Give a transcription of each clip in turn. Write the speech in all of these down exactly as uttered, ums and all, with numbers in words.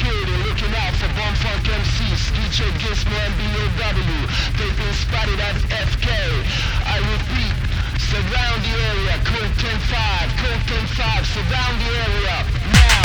building, looking out for bumfunk M Cs, D J Gizmo and B O W. They've been spotted at F K. I repeat, surround the area, code ten five, code ten five, surround the area, now!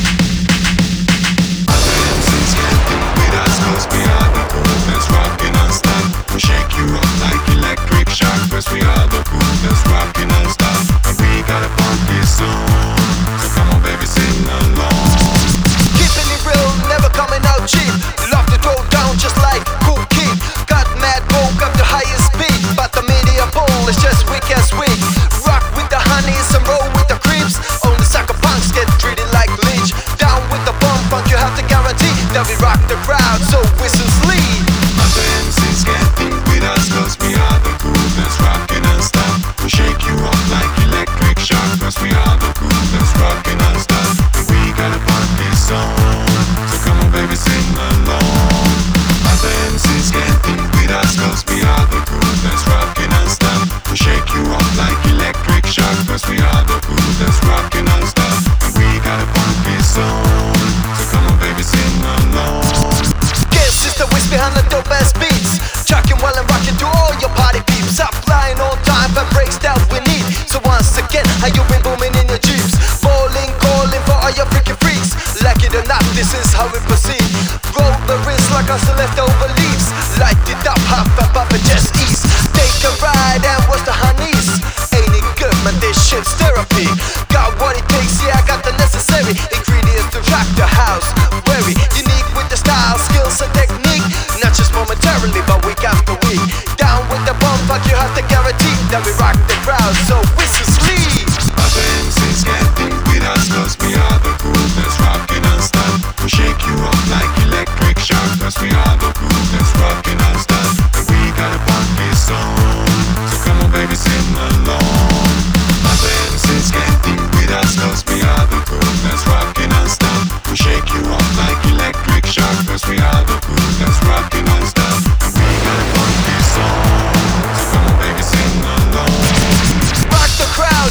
Other M Cs can't think with us, cause we are the coolest, rockin' non-stop. We shake you up like electric shock, cause we are the coolest, rockin' non-stop. And we gotta pump this song, so come on baby, sing along. Keeping it real, never coming out cheap. Love to throw down just like Cool Kid. Got mad broke up the highest speed, but the media bull is just weak as weak. Rock with the honeys and roll with the creeps. Only sucker punks get treated like leech. Down with the bum funk, you have to guarantee that we rock the crowd, so whistles lead. Other M Cs can't think with us, cause we are the coolest, rockin' non-stop. We shake you up like electric shock, cause we are the coolest, rockin' non-stop. And we gotta pump this song, so come on baby, sing along. Other M Cs can't think with us, cause we are the coolest, rockin' non-stop. We shake you up like electric shock, cause we are the coolest, rockin' non-stop. And we gotta pump this song, so come on baby, sing along. Guess it's the whiz behind the dope ass beats. Chucking while I'm rocking to all your party peeps. Up flying on time for breaks that we need. So once again, how you been booming in your jeeps? Bowling, calling for all your freaking freaks. Like it or not, this is how we proceed. Roll the wrist like us leftover leaves. Light it up, hop and pop and just ease. Take a ride and watch the honeys. Ain't it good, man, this shit's therapy. Got what it takes, yeah, I got the necessary ingredients to rock the house. Very unique with the style, skills and technique. Not just momentarily, but week after week. Down with the bump, fuck, you have to guarantee that we rock the crowd, so whistles lead. Other M Cs can't think with us, cause we are the coolest, rockin' non-stop. We shake you up like electric shock, cause we are the coolest, rockin' non-stop. And we gotta pump this song, so come on baby, sing along. Other M Cs can't think with us, cause we are the coolest, rockin' non-stop. We shake you up like electric shock, cause we are the coolest, rockin' non-stop. And we gotta pump this song, so come on baby, sing along. Rock the crowd,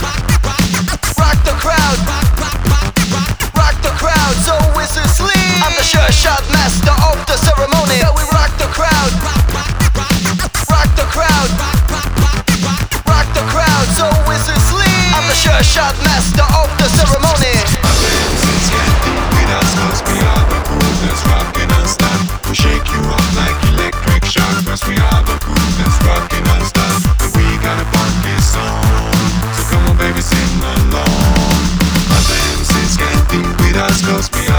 rock the crowd, rock the crowd, so whistles lead. I'm the sure shot master of the ceremony. Yeah, we rock the crowd, rock the crowd, rock the crowd, so whistles lead. I'm the sure shot master of the ceremony. Other M Cs can't think with us, cause we are the coolest, rockin' non-stop. We shake you up like electric shock, cause we are the coolest, rockin' non-stop. And we gotta pump this song, so come on baby, sing along. Other M Cs can't think with us, cause we are